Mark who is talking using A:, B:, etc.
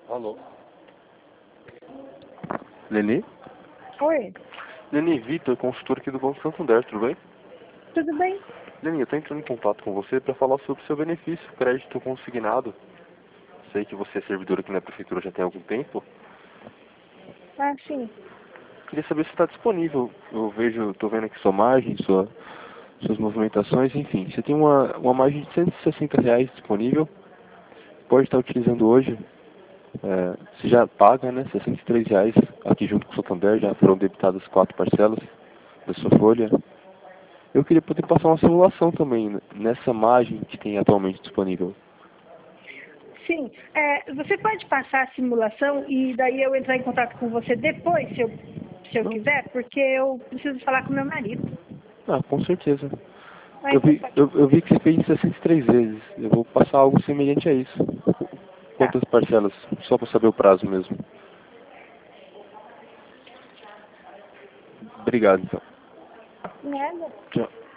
A: Alô? Leni?
B: Oi,
A: Leni, Vitor, consultor aqui do Banco Santander, tudo bem?
B: tudo bem?
A: Leni, eu tô entrando em contato com você para falar sobre o seu benefício, crédito consignado. Sei que você é servidor aqui na prefeitura já tem algum tempo.
B: Ah, sim.
A: Queria saber se está disponível. Tô vendo aqui sua margem, suas movimentações, enfim. Você tem uma margem de R$ 160 disponível. Pode estar utilizando hoje. Você já paga, né? R$ 63 aqui junto com o Santander. Já foram debitadas 4 parcelas da sua folha. Eu queria poder passar uma simulação também nessa margem que tem atualmente disponível.
B: Sim, você pode passar a simulação e daí eu entrar em contato com você depois, se eu
A: Não?
B: quiser, porque eu preciso falar com meu marido.
A: Ah, com certeza.
B: Ah,
A: Eu
B: então
A: vi,
B: pode.
A: eu vi que você fez 63 vezes. Eu vou passar algo semelhante a isso.
B: Tá.
A: Quantas parcelas? Só para saber o prazo mesmo. Obrigado, então.
B: Nada.
A: Tchau.